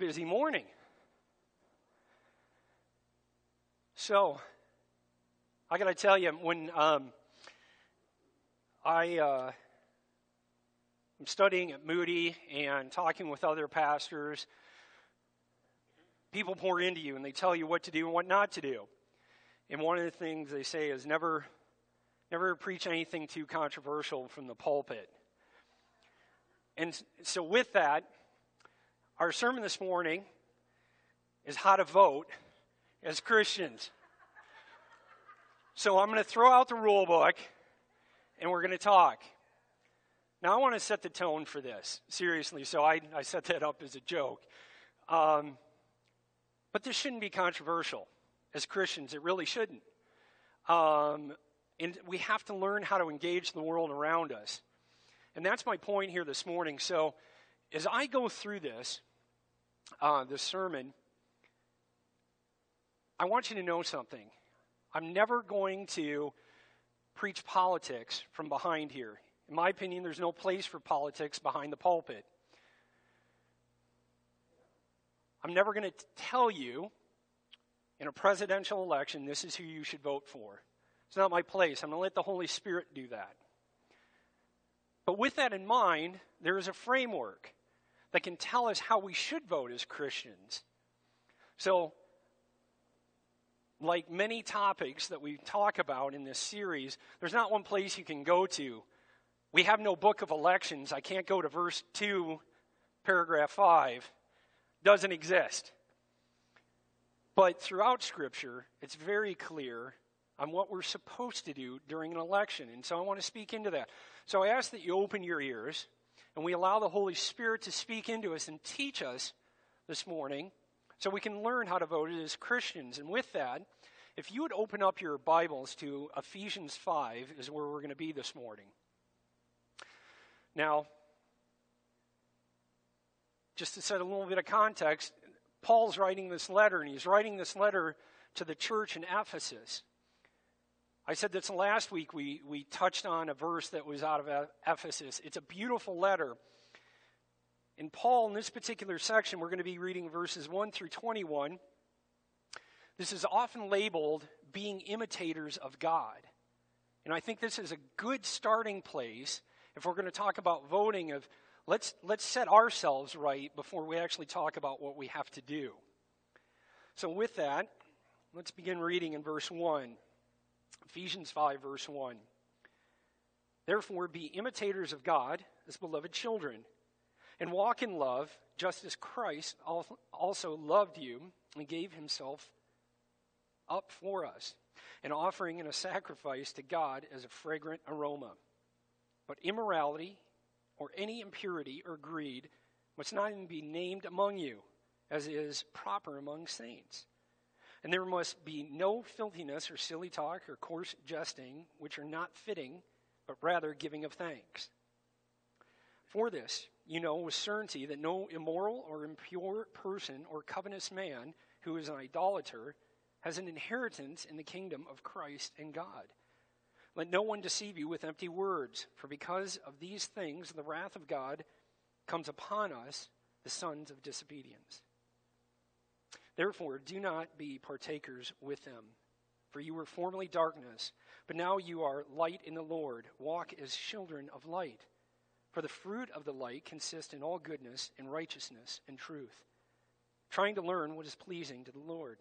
busy morning. So, I got to tell you, when I'm studying at Moody and talking with other pastors, people pour into you and they tell you what to do and what not to do. And one of the things they say is never preach anything too controversial from the pulpit. And so with that, our sermon this morning is how to vote as Christians. So I'm going to throw out the rule book and we're going to talk. Now I want to set the tone for this, seriously, so I set that up as a joke. But this shouldn't be controversial. As Christians, it really shouldn't. And we have to learn how to engage the world around us. And that's my point here this morning. So as I go through this sermon, I want you to know something. I'm never going to preach politics from behind here. In my opinion, there's no place for politics behind the pulpit. I'm never going to tell you in a presidential election, this is who you should vote for. It's not my place. I'm going to let the Holy Spirit do that. But with that in mind, there is a framework that can tell us how we should vote as Christians. So, like many topics that we talk about in this series, there's not one place you can go to. We have no book of elections. I can't go to verse 2, paragraph 5. Doesn't exist. But throughout Scripture, it's very clear on what we're supposed to do during an election. And so I want to speak into that. So I ask that you open your ears and we allow the Holy Spirit to speak into us and teach us this morning so we can learn how to vote as Christians. And with that, if you would open up your Bibles to Ephesians 5 is where we're going to be this morning. Now, just to set a little bit of context, Paul's writing this letter, and he's writing this letter to the church in Ephesus. I said this last week, we touched on a verse that was out of Ephesus. It's a beautiful letter. And Paul, in this particular section, we're going to be reading verses 1 through 21. This is often labeled being imitators of God. And I think this is a good starting place if we're going to talk about voting of let's set ourselves right before we actually talk about what we have to do. So with that, let's begin reading in verse 1. Ephesians 5, verse 1. Therefore, be imitators of God as beloved children, and walk in love, just as Christ also loved you and gave himself up for us, an offering and a sacrifice to God as a fragrant aroma. But immorality or any impurity or greed must not even be named among you, as is proper among saints. And there must be no filthiness or silly talk or coarse jesting, which are not fitting, but rather giving of thanks. For this, you know with certainty that no immoral or impure person or covetous man who is an idolater has an inheritance in the kingdom of Christ and God. Let no one deceive you with empty words, for because of these things the wrath of God comes upon us, the sons of disobedience. Therefore, do not be partakers with them, for you were formerly darkness, but now you are light in the Lord. Walk as children of light. For the fruit of the light consists in all goodness and righteousness and truth, trying to learn what is pleasing to the Lord.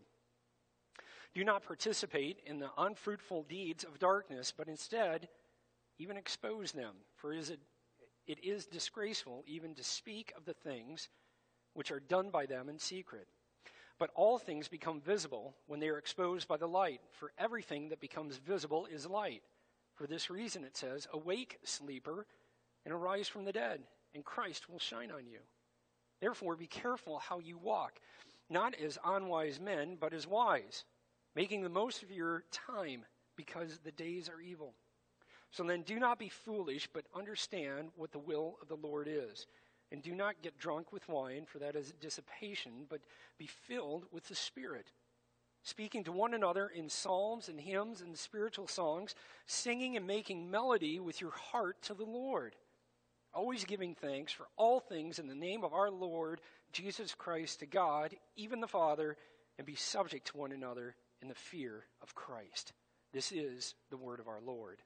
Do not participate in the unfruitful deeds of darkness, but instead even expose them, for it is disgraceful even to speak of the things which are done by them in secret. But all things become visible when they are exposed by the light, for everything that becomes visible is light. For this reason it says, awake, sleeper, and arise from the dead, and Christ will shine on you. Therefore be careful how you walk, not as unwise men, but as wise, making the most of your time, because the days are evil. So then do not be foolish, but understand what the will of the Lord is. And do not get drunk with wine, for that is dissipation, but be filled with the Spirit, speaking to one another in psalms and hymns and spiritual songs, singing and making melody with your heart to the Lord, always giving thanks for all things in the name of our Lord Jesus Christ to God, even the Father, and be subject to one another in the fear of Christ. This is the word of our Lord.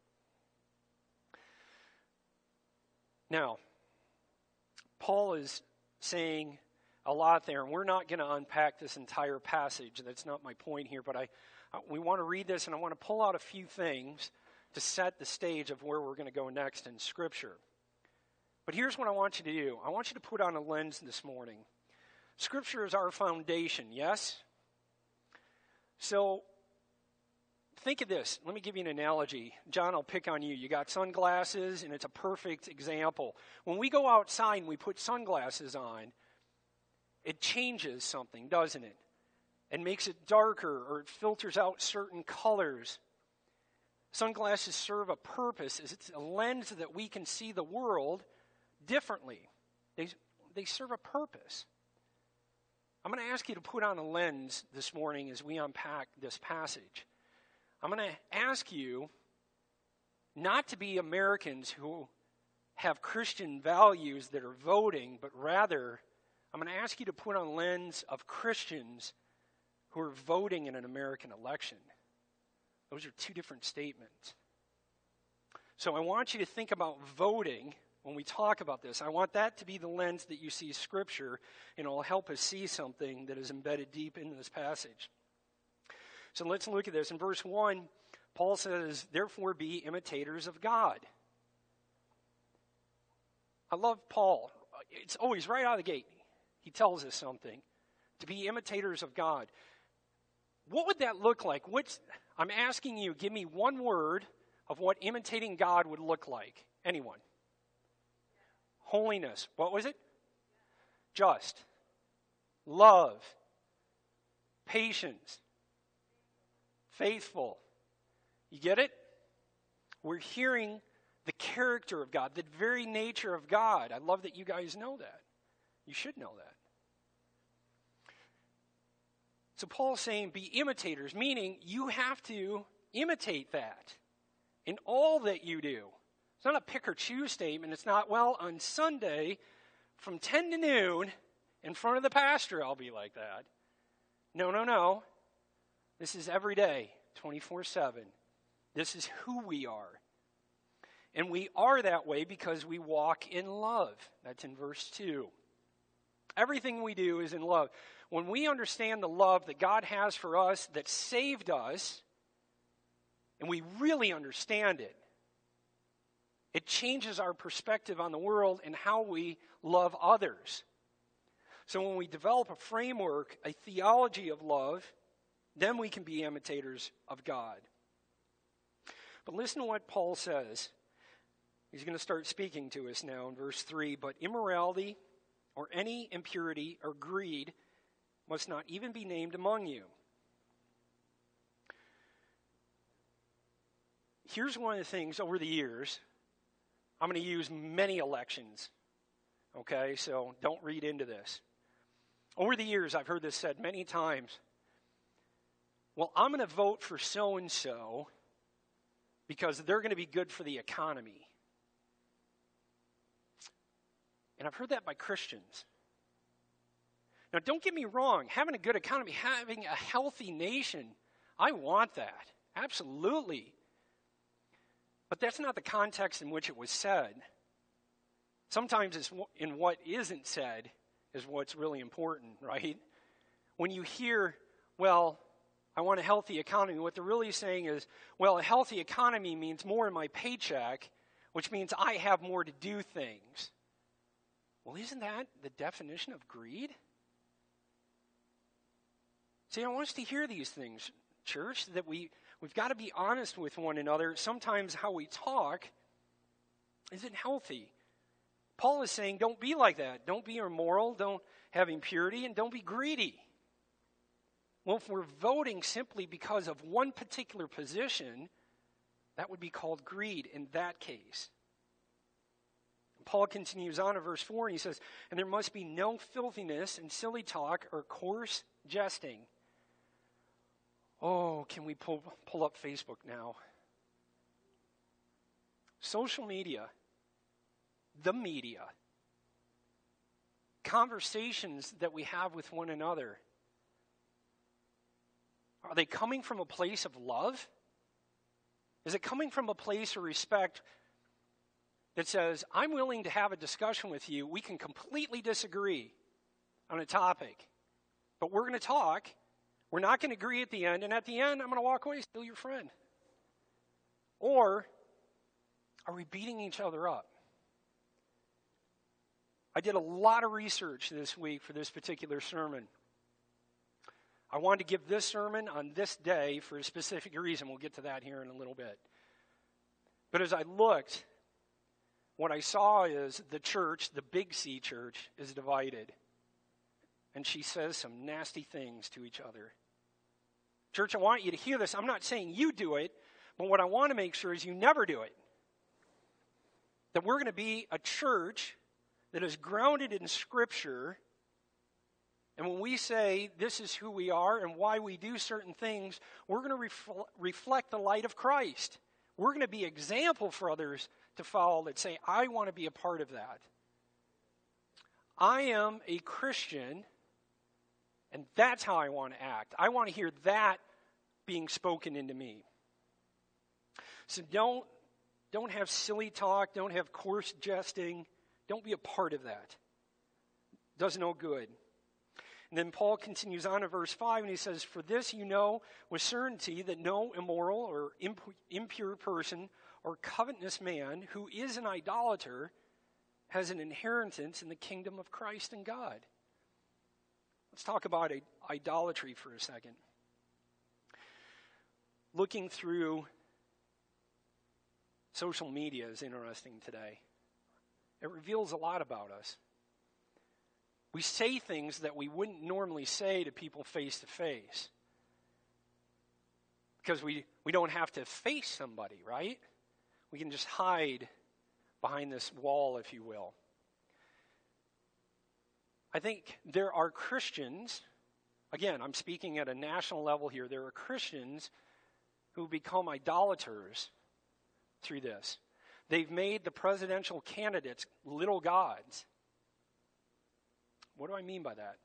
Now, Paul is saying a lot there, and we're not going to unpack this entire passage. That's not my point here, but we want to read this, and I want to pull out a few things to set the stage of where we're going to go next in Scripture. But here's what I want you to do. I want you to put on a lens this morning. Scripture is our foundation, yes? So, think of this. Let me give you an analogy. John, I'll pick on you. You got sunglasses, and it's a perfect example. When we go outside and we put sunglasses on, it changes something, doesn't it? It makes it darker, or it filters out certain colors. Sunglasses serve a purpose. It's a lens that we can see the world differently. They serve a purpose. I'm going to ask you to put on a lens this morning as we unpack this passage. I'm going to ask you not to be Americans who have Christian values that are voting, but rather, I'm going to ask you to put on a lens of Christians who are voting in an American election. Those are two different statements. So I want you to think about voting when we talk about this. I want that to be the lens that you see Scripture, and it'll help us see something that is embedded deep into this passage. So let's look at this. In verse 1, Paul says, "Therefore be imitators of God." I love Paul. It's always right out of the gate. He tells us something. To be imitators of God. What would that look like? I'm asking you, give me one word of what imitating God would look like. Anyone? Holiness. What was it? Just. Love. Patience. Faithful. You get it? We're hearing the character of God, the very nature of God. I love that you guys know that. You should know that. So Paul's saying be imitators, meaning you have to imitate that in all that you do. It's not a pick or choose statement. It's not, well, on Sunday from 10 to noon in front of the pastor I'll be like that. No. This is every day, 24/7. This is who we are. And we are that way because we walk in love. That's in verse 2. Everything we do is in love. When we understand the love that God has for us that saved us, and we really understand it, it changes our perspective on the world and how we love others. So when we develop a framework, a theology of love, then we can be imitators of God. But listen to what Paul says. He's going to start speaking to us now in verse 3. "But immorality or any impurity or greed must not even be named among you." Here's one of the things over the years. I'm going to use many elections. Okay, so don't read into this. Over the years, I've heard this said many times. Well, I'm going to vote for so-and-so because they're going to be good for the economy. And I've heard that by Christians. Now, don't get me wrong. Having a good economy, having a healthy nation, I want that. Absolutely. But that's not the context in which it was said. Sometimes it's in what isn't said is what's really important, right? When you hear, well, I want a healthy economy, what they're really saying is, well, a healthy economy means more in my paycheck, which means I have more to do things. Well, isn't that the definition of greed? See, I want us to hear these things, church, that we've got to be honest with one another. Sometimes how we talk isn't healthy. Paul is saying, don't be like that. Don't be immoral, don't have impurity, and don't be greedy. Well, if we're voting simply because of one particular position, that would be called greed in that case. Paul continues on in verse 4, and he says, "And there must be no filthiness and silly talk or coarse jesting." Oh, can we pull up Facebook now? Social media. the media, conversations that we have with one another, are they coming from a place of love? Is it coming from a place of respect that says, I'm willing to have a discussion with you. We can completely disagree on a topic, but we're going to talk. We're not going to agree at the end, and at the end, I'm going to walk away, still your friend. Or are we beating each other up? I did a lot of research this week for this particular sermon. I wanted to give this sermon on this day for a specific reason. We'll get to that here in a little bit. But as I looked, what I saw is the church, the Big C church, is divided. And she says some nasty things to each other. Church, I want you to hear this. I'm not saying you do it, but what I want to make sure is you never do it. That we're going to be a church that is grounded in Scripture. And when we say this is who we are and why we do certain things, we're going to reflect the light of Christ. We're going to be example for others to follow that say, I want to be a part of that. I am a Christian, and that's how I want to act. I want to hear that being spoken into me. So don't have silly talk. Don't have coarse jesting. Don't be a part of that. Does no good. And then Paul continues on in verse 5, and he says, For this you know with certainty that no immoral or impure person or covetous man who is an idolater has an inheritance in the kingdom of Christ and God. Let's talk about idolatry for a second. Looking through social media is interesting today. It reveals a lot about us. We say things that we wouldn't normally say to people face to face. Because we don't have to face somebody, right? We can just hide behind this wall, if you will. I think there are Christians, again, I'm speaking at a national level here, there are Christians who become idolaters through this. They've made the presidential candidates little gods. What do I mean by that?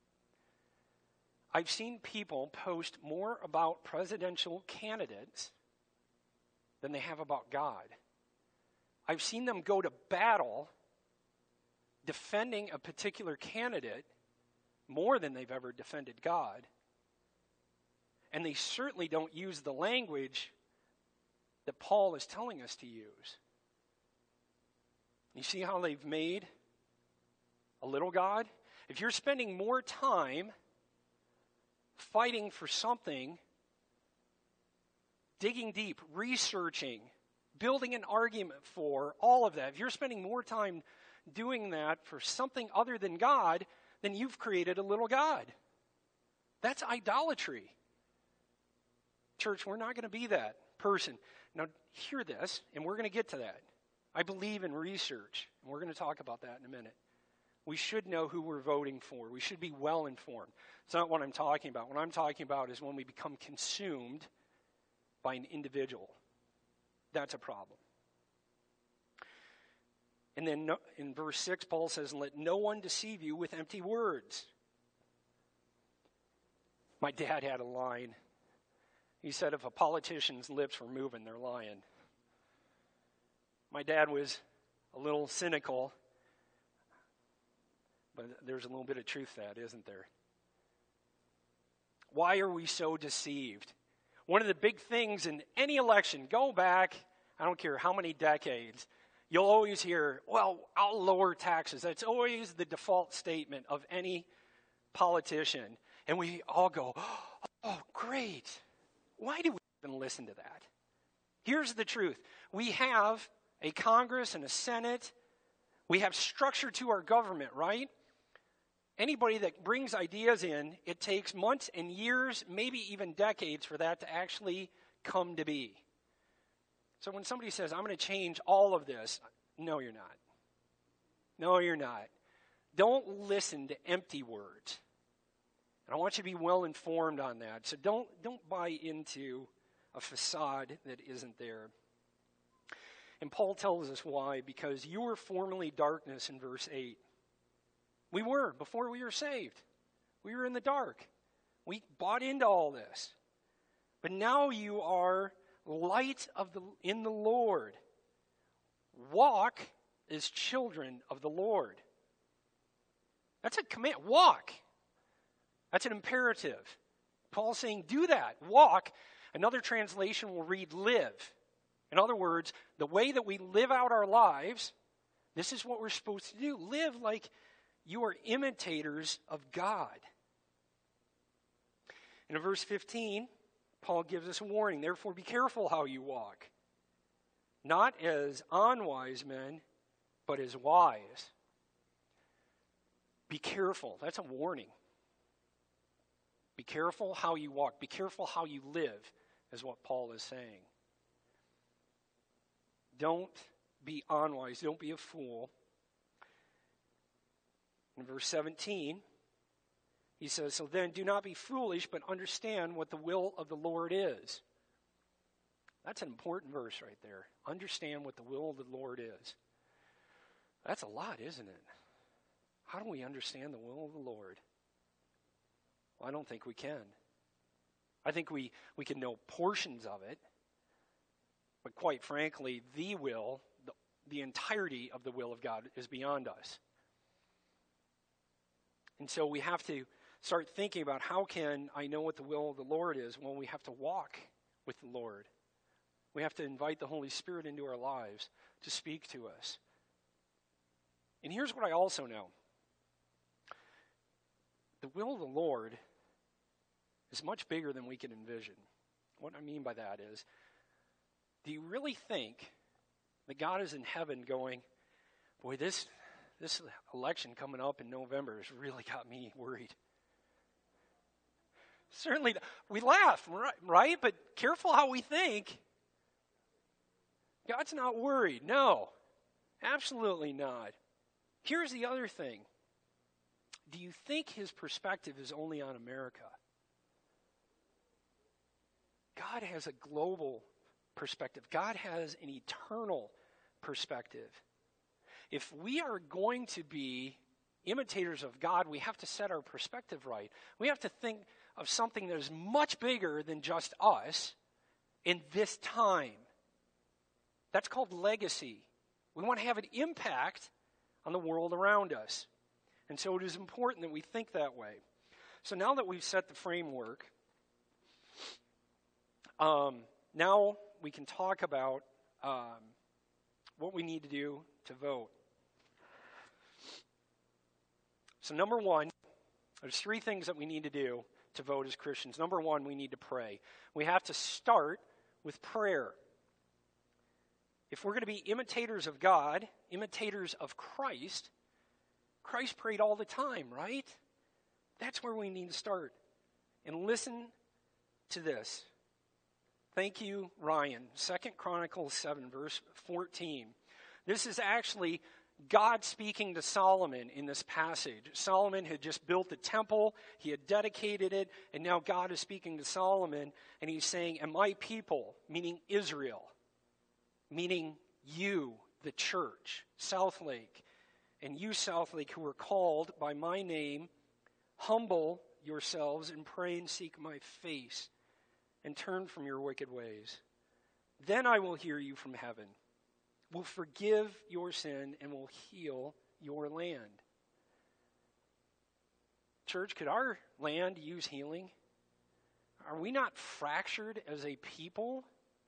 I've seen people post more about presidential candidates than they have about God. I've seen them go to battle defending a particular candidate more than they've ever defended God. And they certainly don't use the language that Paul is telling us to use. You see how they've made a little God? If you're spending more time fighting for something, digging deep, researching, building an argument for, all of that, if you're spending more time doing that for something other than God, then you've created a little God. That's idolatry. Church, we're not going to be that person. Now, hear this, and we're going to get to that. I believe in research, and we're going to talk about that in a minute. We should know who we're voting for. We should be well informed. It's not what I'm talking about. What I'm talking about is when we become consumed by an individual. That's a problem. And then in verse 6, Paul says, let no one deceive you with empty words. My dad had a line. He said, if a politician's lips were moving, they're lying. My dad was a little cynical, but there's a little bit of truth to that, isn't there? Why are we so deceived? One of the big things in any election, go back, I don't care how many decades, you'll always hear, well, I'll lower taxes. That's always the default statement of any politician. And we all go, oh, great. Why do we even listen to that? Here's the truth. We have a Congress and a Senate. We have structure to our government, right? Anybody that brings ideas in, it takes months and years, maybe even decades for that to actually come to be. So when somebody says, I'm going to change all of this, no, you're not. No, you're not. Don't listen to empty words. And I want you to be well informed on that. So don't buy into a facade that isn't there. And Paul tells us why, because you were formerly darkness in verse 8. We were, before we were saved. We were in the dark. We bought into all this. But now you are light in the Lord. Walk as children of the Lord. That's a command. Walk. That's an imperative. Paul's saying, do that. Walk. Another translation will read, live. In other words, the way that we live out our lives, this is what we're supposed to do. Live like you are imitators of God. And in verse 15, Paul gives us a warning. Therefore, be careful how you walk. Not as unwise men, but as wise. Be careful. That's a warning. Be careful how you walk. Be careful how you live, is what Paul is saying. Don't be unwise. Don't be a fool. In verse 17, he says, so then do not be foolish, but understand what the will of the Lord is. That's an important verse right there. Understand what the will of the Lord is. That's a lot, isn't it? How do we understand the will of the Lord? Well, I don't think we can. I think we can know portions of it, but quite frankly, the entirety of the will of God is beyond us. And so we have to start thinking about, how can I know what the will of the Lord is? Well, we have to walk with the Lord. We have to invite the Holy Spirit into our lives to speak to us. And here's what I also know. The will of the Lord is much bigger than we can envision. What I mean by that is, do you really think that God is in heaven going, boy, this election coming up in November has really got me worried? Certainly, we laugh, right? But careful how we think. God's not worried. No, absolutely not. Here's the other thing. Do you think his perspective is only on America? God has a global perspective. God has an eternal perspective. If we are going to be imitators of God, we have to set our perspective right. We have to think of something that is much bigger than just us in this time. That's called legacy. We want to have an impact on the world around us. And so it is important that we think that way. So now that we've set the framework, now we can talk about what we need to do to vote. So number one, there's three things that we need to do to vote as Christians. Number one, we need to pray. We have to start with prayer. If we're going to be imitators of God, imitators of Christ, Christ prayed all the time, right? That's where we need to start. And listen to this. Thank you, Ryan. 2 Chronicles 7, verse 14. This is actually God speaking to Solomon in this passage. Solomon had just built the temple. He had dedicated it. And now God is speaking to Solomon. And he's saying, and my people, meaning Israel, meaning you, the church, Southlake, and you, Southlake, who are called by my name, humble yourselves and pray and seek my face and turn from your wicked ways. Then I will hear you from heaven, will forgive your sin, and will heal your land. Church, could our land use healing? Are we not fractured as a people?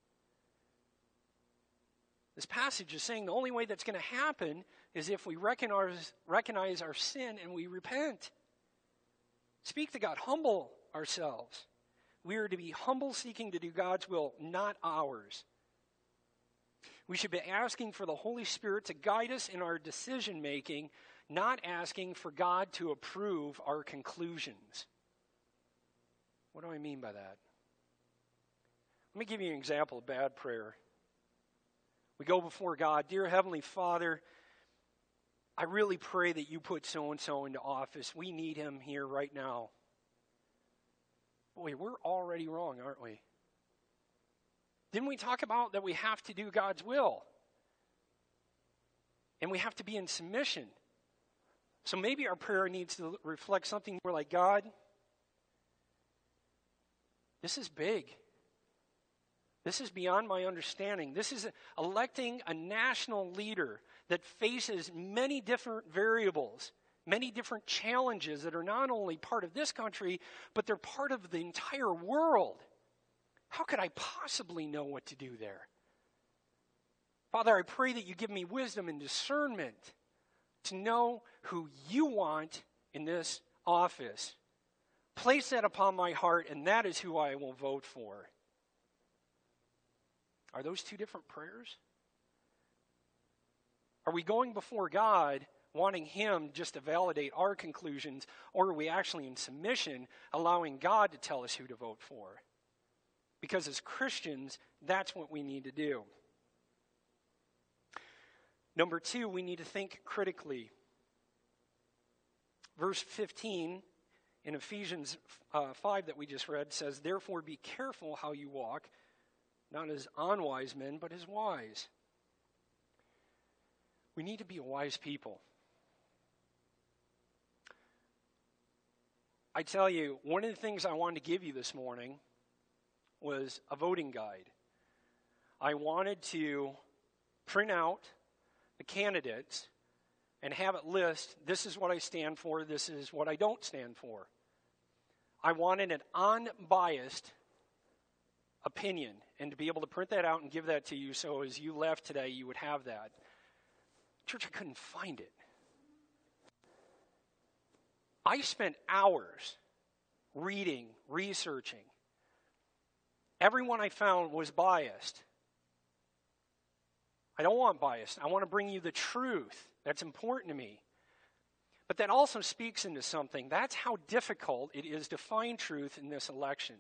This passage is saying the only way that's going to happen is if we recognize our sin and we repent. Speak to God. Humble ourselves. We are to be humble, seeking to do God's will, not ours. We should be asking for the Holy Spirit to guide us in our decision making, not asking for God to approve our conclusions. What do I mean by that? Let me give you an example of bad prayer. We go before God, dear Heavenly Father, I really pray that you put so-and-so into office. We need him here right now. Boy, we're already wrong, aren't we? Didn't we talk about that we have to do God's will? And we have to be in submission. So maybe our prayer needs to reflect something more like, God, this is big. This is beyond my understanding. This is electing a national leader that faces many different variables, many different challenges that are not only part of this country, but they're part of the entire world. How could I possibly know what to do there? Father, I pray that you give me wisdom and discernment to know who you want in this office. Place that upon my heart, and that is who I will vote for. Are those two different prayers? Are we going before God wanting him just to validate our conclusions, or are we actually in submission, allowing God to tell us who to vote for? Because as Christians, that's what we need to do. Number 2, we need to think critically. Verse 15 in Ephesians 5 that we just read says, "Therefore be careful how you walk, not as unwise men, but as wise." We need to be a wise people. I tell you, one of the things I wanted to give you this morning was a voting guide. I wanted to print out the candidates and have it list, this is what I stand for, this is what I don't stand for. I wanted an unbiased opinion and to be able to print that out and give that to you so as you left today, you would have that. Church, I couldn't find it. I spent hours reading, researching. Everyone I found was biased. I don't want bias. I want to bring you the truth. That's important to me. But that also speaks into something. That's how difficult it is to find truth in this election.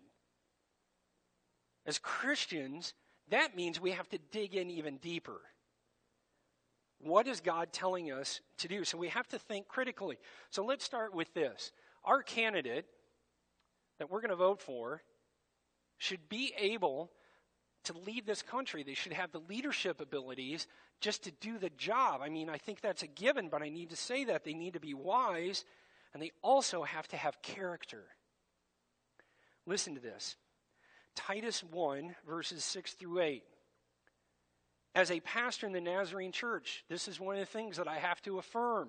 As Christians, that means we have to dig in even deeper. What is God telling us to do? So we have to think critically. So let's start with this. Our candidate that we're going to vote for should be able to lead this country. They should have the leadership abilities just to do the job. I mean, I think that's a given, but I need to say that. They need to be wise, and they also have to have character. Listen to this. Titus 1, verses 6 through 8. As a pastor in the Nazarene church, this is one of the things that I have to affirm.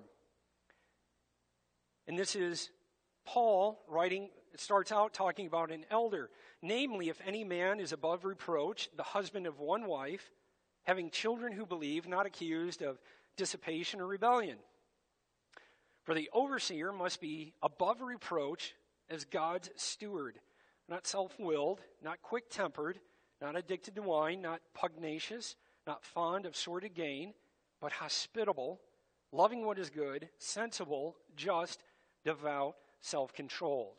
And this is Paul writing, it starts out talking about an elder. Namely, if any man is above reproach, the husband of one wife, having children who believe, not accused of dissipation or rebellion. For the overseer must be above reproach as God's steward, not self-willed, not quick-tempered, not addicted to wine, not pugnacious, not fond of sordid gain, but hospitable, loving what is good, sensible, just, devout, self-controlled.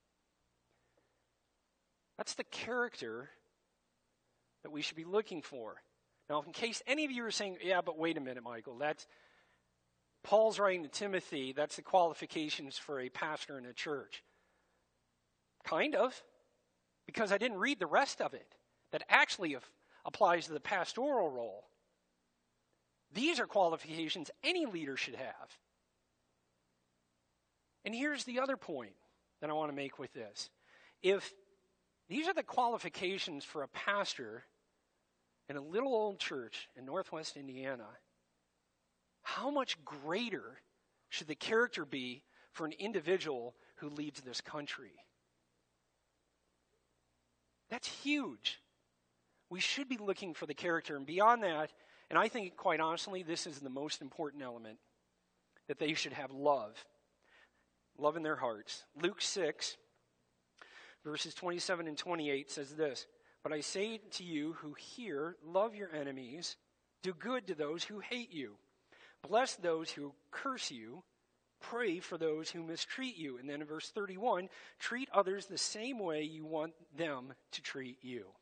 That's the character that we should be looking for. Now, in case any of you are saying, yeah, but wait a minute, Michael, that's Paul's writing to Timothy, that's the qualifications for a pastor in a church. Kind of, because I didn't read the rest of it that actually applies to the pastoral role. These are qualifications any leader should have. And here's the other point that I want to make with this. If these are the qualifications for a pastor in a little old church in Northwest Indiana, how much greater should the character be for an individual who leads this country? That's huge. We should be looking for the character. And beyond that, and I think quite honestly, this is the most important element, that they should have love. Love in their hearts. Luke 6, verses 27 and 28 says this, "But I say to you who hear, love your enemies, do good to those who hate you, bless those who curse you, pray for those who mistreat you." And then in verse 31, treat others the same way you want them to treat you.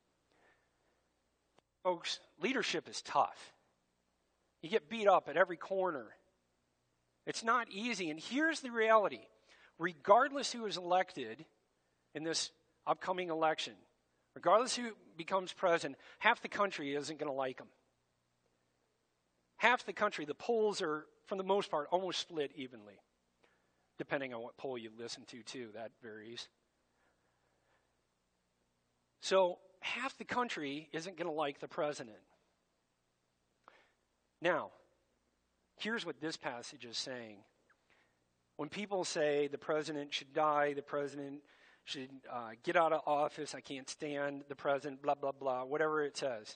Folks, leadership is tough. You get beat up at every corner. It's not easy. And here's the reality. Regardless who is elected in this upcoming election, regardless who becomes president, half the country isn't going to like them. half the country, the polls are, for the most part, almost split evenly. Depending on what poll you listen to, too, that varies. So half the country isn't going to like the president. Now, here's what this passage is saying. When people say the president should die, the president should get out of office, I can't stand the president, blah, blah, blah, whatever it says.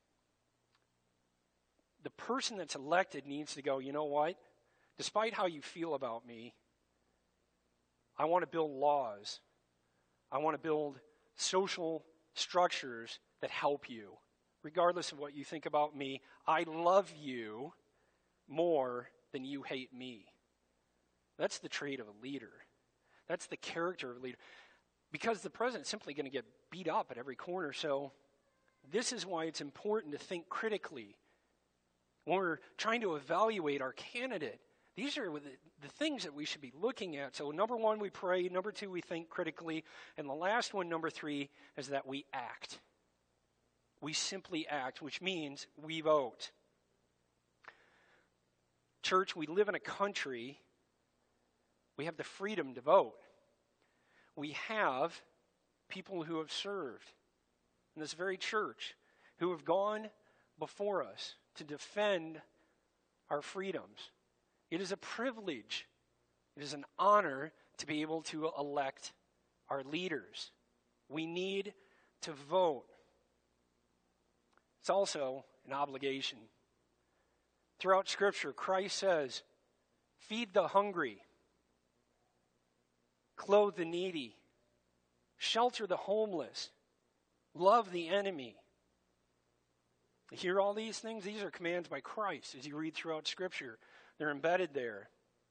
The person that's elected needs to go, you know what? Despite how you feel about me, I want to build laws. I want to build social structures that help you. Regardless of what you think about me, I love you more than you hate me. That's the trait of a leader. That's the character of a leader. Because the president's simply going to get beat up at every corner. So this is why it's important to think critically. When we're trying to evaluate our candidate, these are the things that we should be looking at. So number one, we pray. Number two, we think critically. And the last one, number three, is that we act. We simply act, which means we vote. Church, we live in a country. We have the freedom to vote. We have people who have served in this very church, who have gone before us to defend our freedoms. It is a privilege. It is an honor to be able to elect our leaders. We need to vote. It's also an obligation. Throughout Scripture, Christ says, feed the hungry, clothe the needy, shelter the homeless, love the enemy. You hear all these things? These are commands by Christ as you read throughout Scripture. They're embedded there.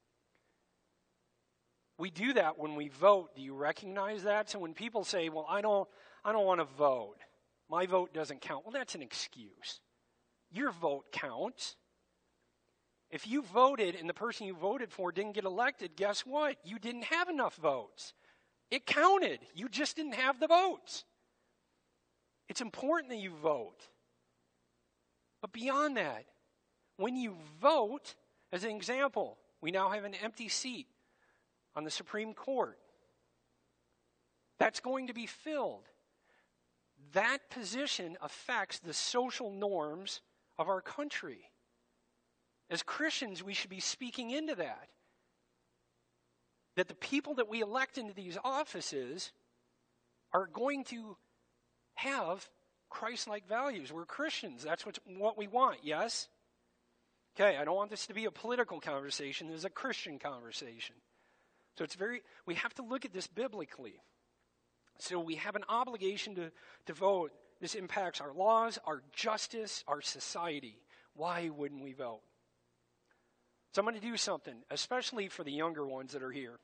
We do that when we vote. Do you recognize that? So when people say, well, I don't want to vote. My vote doesn't count. Well, that's an excuse. Your vote counts. If you voted and the person you voted for didn't get elected, guess what? You didn't have enough votes. It counted. You just didn't have the votes. It's important that you vote. But beyond that, when you vote, as an example, we now have an empty seat on the Supreme Court. That's going to be filled. That position affects the social norms of our country. As Christians, we should be speaking into that. That the people that we elect into these offices are going to have Christ-like values. We're Christians. That's what we want, yes? Okay, I don't want this to be a political conversation. This is a Christian conversation. So we have to look at this biblically. So we have an obligation to vote. This impacts our laws, our justice, our society. Why wouldn't we vote? So I'm going to do something, especially for the younger ones that are here.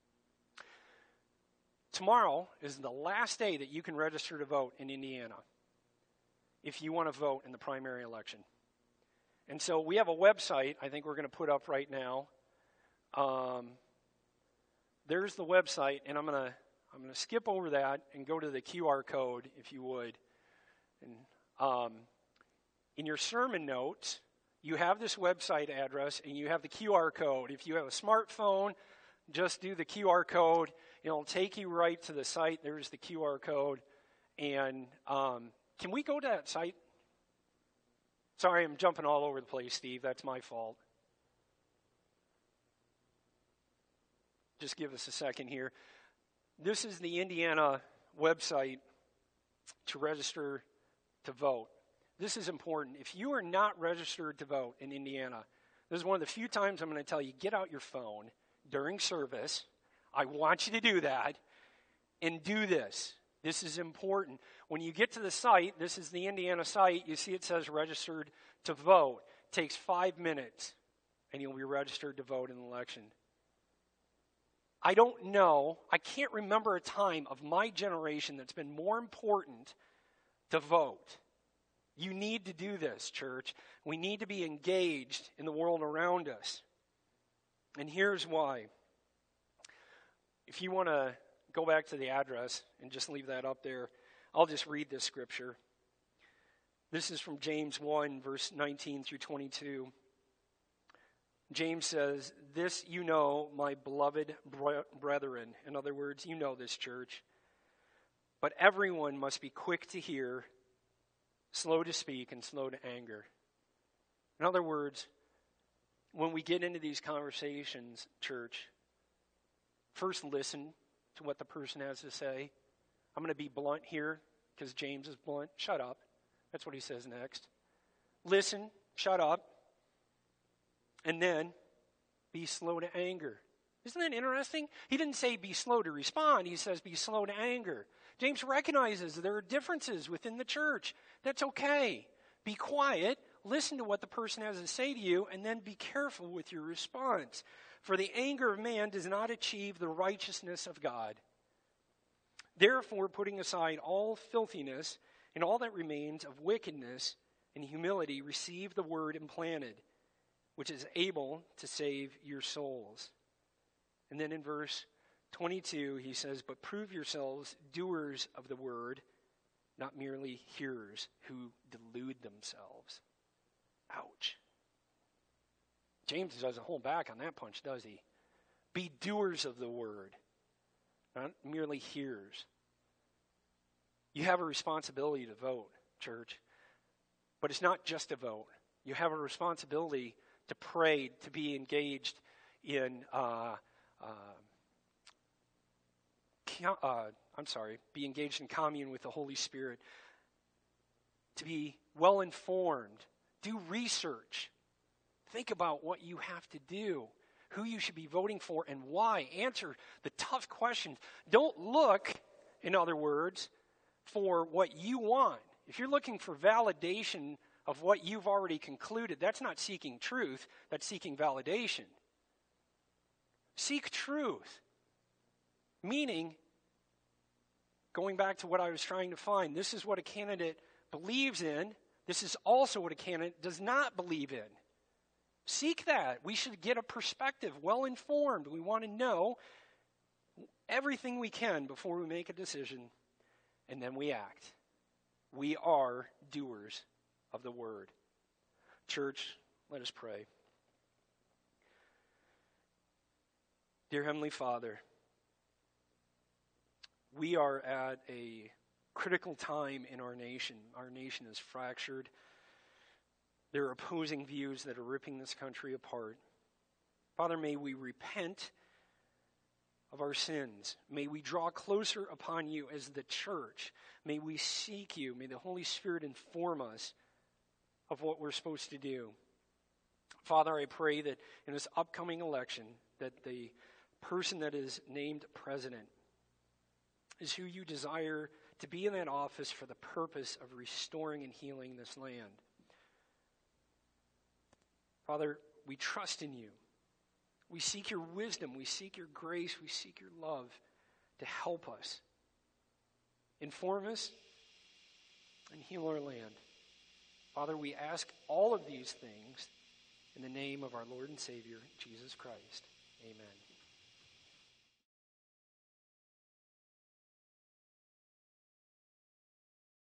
Tomorrow is the last day that you can register to vote in Indiana if you want to vote in the primary election. And so we have a website I think we're going to put up right now. There's the website, and I'm going to skip over that and go to the QR code, if you would. And in your sermon notes, you have this website address, and you have the QR code. If you have a smartphone, just do the QR code. It'll take you right to the site. There's the QR code. And can we go to that site? Sorry, I'm jumping all over the place, Steve. That's my fault. Just give us a second here. This is the Indiana website to register to vote. This is important. If you are not registered to vote in Indiana, this is one of the few times I'm going to tell you, get out your phone during service. I want you to do that and do this. This is important. When you get to the site, this is the Indiana site, you see it says registered to vote. It takes 5 minutes and you'll be registered to vote in an election. I don't know, I can't remember a time of my generation that's been more important to vote. You need to do this, church. We need to be engaged in the world around us. And here's why. If you want to go back to the address and just leave that up there, I'll just read this scripture. This is from James 1, verse 19 through 22. James says, "This you know, my beloved brethren." In other words, you know this, church. "But everyone must be quick to hear, slow to speak, and slow to anger." In other words, when we get into these conversations, church, first listen to what the person has to say. I'm going to be blunt here because James is blunt. Shut up. That's what he says next. Listen, shut up, and then be slow to anger. Isn't that interesting? He didn't say be slow to respond. He says be slow to anger. James recognizes there are differences within the church. That's okay. Be quiet, listen to what the person has to say to you, and then be careful with your response. For the anger of man does not achieve the righteousness of God. Therefore, putting aside all filthiness and all that remains of wickedness and humility, receive the word implanted, which is able to save your souls. And then in verse 22, he says, "But prove yourselves doers of the word, not merely hearers who delude themselves." Ouch. James doesn't hold back on that punch, does he? Be doers of the word, not merely hearers. You have a responsibility to vote, church. But it's not just a vote. You have a responsibility to pray, to be engaged in, be engaged in commune with the Holy Spirit, to be well informed, do research, think about what you have to do, who you should be voting for and why. Answer the tough questions. Don't look, in other words, for what you want. If you're looking for validation of what you've already concluded, that's not seeking truth, that's seeking validation. Seek truth. Meaning, going back to what I was trying to find, this is what a candidate believes in. This is also what a candidate does not believe in. Seek that. We should get a perspective, well informed. We want to know everything we can before we make a decision, and then we act. We are doers of the word. Church, let us pray. Dear Heavenly Father, we are at a critical time in our nation. Our nation is fractured. There are opposing views that are ripping this country apart. Father, may we repent of our sins. May we draw closer upon you as the church. May we seek you. May the Holy Spirit inform us of what we're supposed to do. Father, I pray that in this upcoming election, that the person that is named president is who you desire to be in that office for the purpose of restoring and healing this land. Father, we trust in you. We seek your wisdom. We seek your grace. We seek your love to help us. Inform us and heal our land. Father, we ask all of these things in the name of our Lord and Savior, Jesus Christ. Amen.